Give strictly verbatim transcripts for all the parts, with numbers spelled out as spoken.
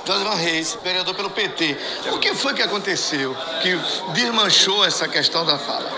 Josivan Reis, vereador pelo P T. O que foi que aconteceu que desmanchou essa questão da fala?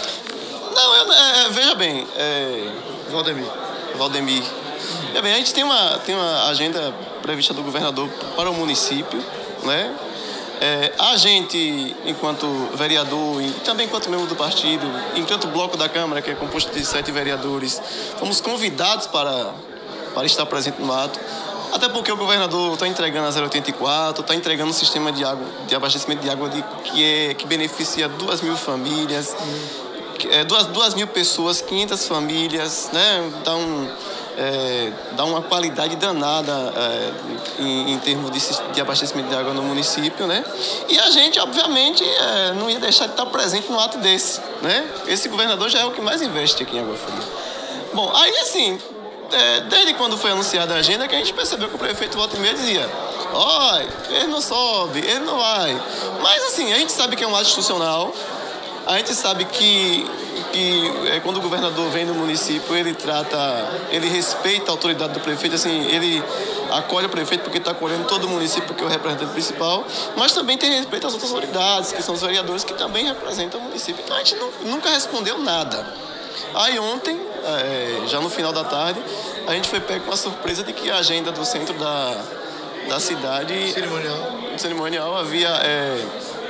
Não, eu, é, veja bem, é, Valdemir. Valdemir. Veja bem, a gente tem uma, tem uma agenda prevista do governador para o município, né? É, a gente, enquanto vereador e também enquanto membro do partido, enquanto bloco da Câmara, que é composto de sete vereadores, fomos convidados para, para estar presente no ato. Até porque o governador está entregando a zero oitenta e quatro, está entregando um sistema de, água, de abastecimento de água de, que, é, que beneficia duas mil famílias, que, é, duas, duas mil pessoas, quinhentas famílias, né? Dá um... É, dá uma qualidade danada é, em, em termos de, de abastecimento de água no município, né? E a gente, obviamente, é, não ia deixar de estar presente num ato desse, né? Esse governador já é o que mais investe aqui em Água Fria. Bom, aí assim, é, desde quando foi anunciada a agenda, que a gente percebeu que o prefeito volta e meia dizia: olha, ele não sobe, ele não vai. Mas assim, a gente sabe que é um ato institucional, a gente sabe que que é, quando o governador vem no município, ele trata, ele respeita a autoridade do prefeito, assim, ele acolhe o prefeito porque está acolhendo todo o município, porque é o representante principal, mas também tem respeito às outras autoridades, que são os vereadores que também representam o município. Então a gente não, nunca respondeu nada. Aí ontem, é, já no final da tarde, a gente foi pego com a surpresa de que a agenda do centro da, da cidade cerimonial, cerimonial havia, é,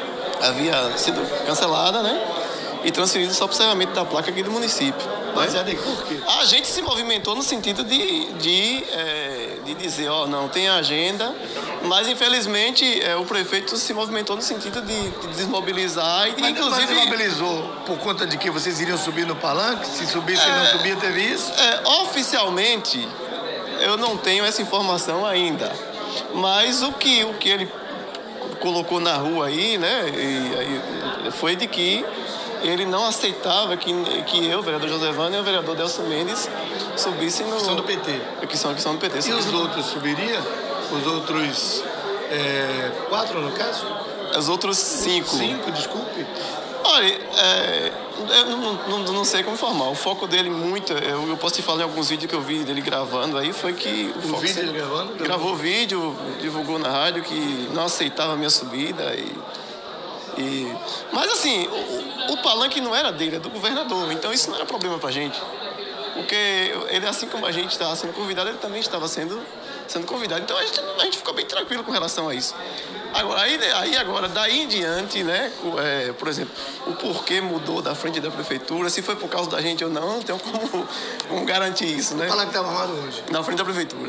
havia sido cancelada, né? E transferido só para o serramento da placa aqui do município. Mas né? é de por quê? A gente se movimentou no sentido de, de, é, de dizer, ó, não, tem agenda, mas infelizmente é, o prefeito se movimentou no sentido de, de desmobilizar e de, mas, inclusive... Mas mobilizou por conta de que vocês iriam subir no palanque? Se subisse e é, não subia, teve isso? É, oficialmente, eu não tenho essa informação ainda. Mas o que, o que ele colocou na rua aí, né, e, aí, foi de que ele não aceitava que, que eu, o vereador Josevano e o vereador Delcio Mendes subissem no... Que são do P T. Que são, que são do P T. E os outros subiriam? Os outros é, quatro, no caso? Os outros cinco. Cinco, desculpe. Olha, é, eu não, não, não sei como informar. O foco dele muito... Eu, eu posso te falar em alguns vídeos que eu vi dele gravando aí, foi que... O, o vídeo ele gravando? Gravou o vídeo, divulgou na rádio que não aceitava a minha subida e... E, mas assim, o, o palanque não era dele, é do governador, então isso não era problema pra gente. Porque ele, assim como a gente estava sendo convidado, ele também estava sendo, sendo convidado. Então a gente, a gente ficou bem tranquilo com relação a isso. Agora, aí, aí agora, daí em diante, né, é, por exemplo, o porquê mudou da frente da prefeitura, se foi por causa da gente ou não, não tenho como, como garantir isso, né? O palanque estava armado hoje. Na frente da prefeitura.